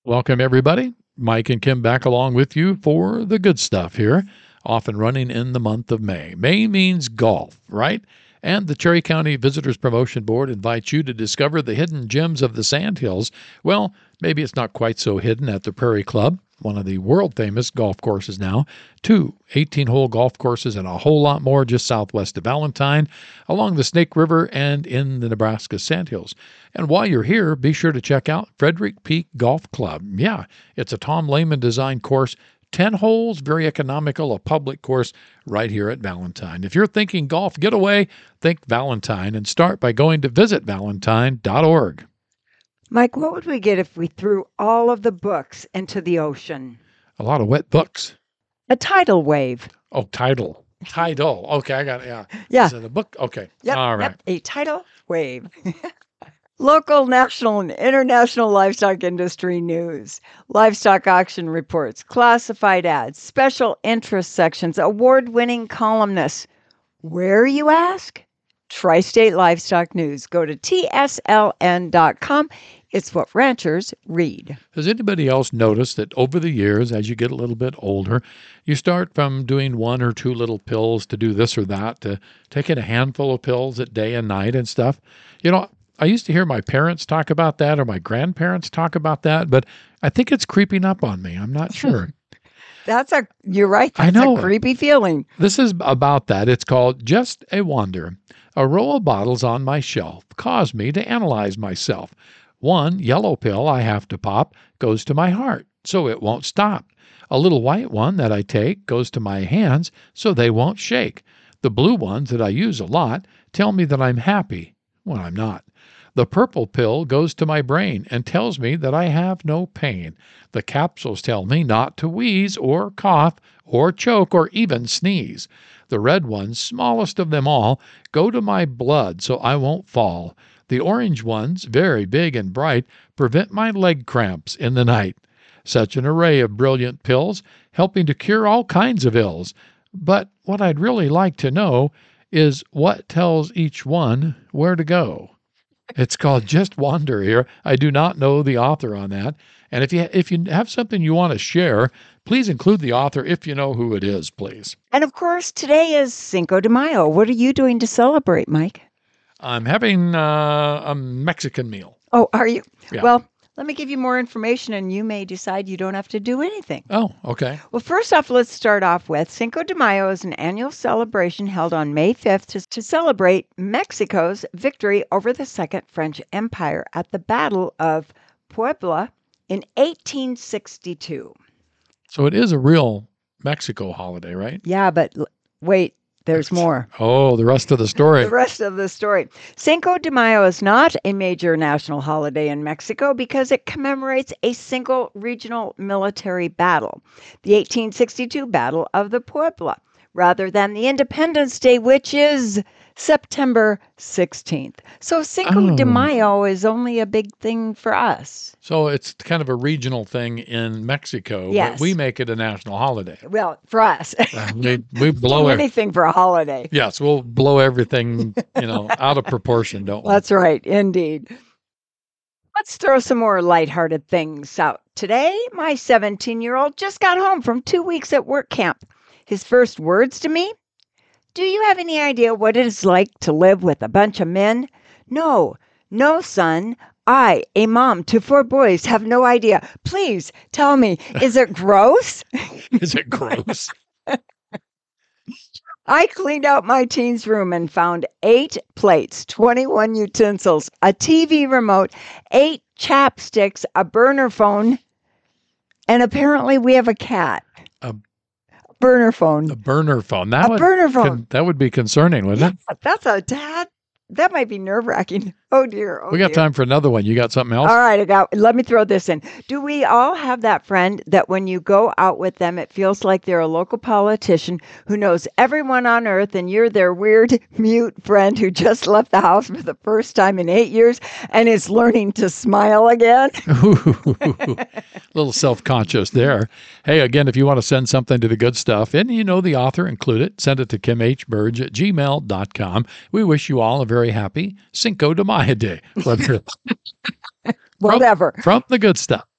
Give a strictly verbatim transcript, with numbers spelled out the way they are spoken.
Welcome, everybody. Mike and Kim back along with you for the good stuff here, off and running in the month of May. May means golf, right? And the Cherry County Visitors Promotion Board invites you to discover the hidden gems of the Sandhills. Well, maybe it's not quite so hidden at the Prairie Club, one of the world-famous golf courses now. Two eighteen-hole golf courses and a whole lot more just southwest of Valentine, along the Snake River and in the Nebraska Sandhills. And while you're here, be sure to check out Frederick Peak Golf Club. Yeah, it's a Tom Lehman-designed course, ten holes, very economical, a public course right here at Valentine. If you're thinking golf getaway, think Valentine and start by going to visit valentine dot org. Mike, what would we get if we threw all of the books into the ocean? A lot of wet books. A tidal wave. Oh, tidal. Tidal. Okay, I got it. Yeah. Yeah. Is it a book? Okay. Yep, All right. Yep, a tidal wave. Local, national, and international livestock industry news, livestock auction reports, classified ads, special interest sections, award-winning columnists. Where, you ask? Tri-State Livestock News. Go to T S L N dot com. It's what ranchers read. Has anybody else noticed that over the years, as you get a little bit older, you start from doing one or two little pills to do this or that, to taking a handful of pills at day and night and stuff? You know, I used to hear my parents talk about that or my grandparents talk about that, but I think it's creeping up on me. I'm not sure. That's a, you're right. That's I know. a creepy feeling. This is about that. It's called Just a Wonder. A row of bottles on my shelf cause me to analyze myself. One yellow pill I have to pop goes to my heart, so it won't stop. A little white one that I take goes to my hands, so they won't shake. The blue ones that I use a lot tell me that I'm happy when I'm not. The purple pill goes to my brain and tells me that I have no pain. The capsules tell me not to wheeze or cough or choke or even sneeze. The red ones, smallest of them all, go to my blood so I won't fall. The orange ones, very big and bright, prevent my leg cramps in the night. Such an array of brilliant pills, helping to cure all kinds of ills. But what I'd really like to know is what tells each one where to go. It's called Just Wander here. I do not know the author on that. And if you if you have something you want to share, please include the author if you know who it is, please. And of course, today is Cinco de Mayo. What are you doing to celebrate, Mike? I'm having uh, a Mexican meal. Oh, are you? Yeah. Well, let me give you more information and you may decide you don't have to do anything. Oh, okay. Well, first off, let's start off with Cinco de Mayo is an annual celebration held on May fifth to, to celebrate Mexico's victory over the Second French Empire at the Battle of Puebla in eighteen sixty-two. So it is a real Mexico holiday, right? Yeah, but l- wait, there's more. Oh, the rest of the story. The rest of the story. Cinco de Mayo is not a major national holiday in Mexico because it commemorates a single regional military battle, the eighteen sixty-two Battle of the Puebla, rather than the Independence Day, which is September sixteenth. So Cinco de Oh. Mayo is only a big thing for us. So it's kind of a regional thing in Mexico, Yes. but we make it a national holiday. Well, for us. Uh, we, we blow it. Anything for a holiday. Yes, we'll blow everything, you know, out of proportion, don't we? That's right, indeed. Let's throw some more lighthearted things out. Today, my seventeen-year-old just got home from two weeks at work camp. His first words to me, "Do you have any idea what it is like to live with a bunch of men?" No, no, son. I, a mom to four boys, have no idea. Please tell me, is it gross? Is it gross? I cleaned out my teen's room and found eight plates, twenty-one utensils, a T V remote, eight chapsticks, a burner phone, and apparently we have a cat. A- burner phone. A burner phone. That A would burner phone. con- that would be concerning, wouldn't it? That's a dad. That might be nerve-wracking. Oh, dear. Oh, We got dear. time for another one. You got something else? All right, I got, let me throw this in. Do we all have that friend that when you go out with them, it feels like they're a local politician who knows everyone on earth and you're their weird, mute friend who just left the house for the first time in eight years and is learning to smile again? A little self-conscious there. Hey, again, if you want to send something to the good stuff and you know the author, include it. Send it to kim h burge at gmail dot com. We wish you all a very happy Cinco de Mayo day. From, Whatever. from the good stuff.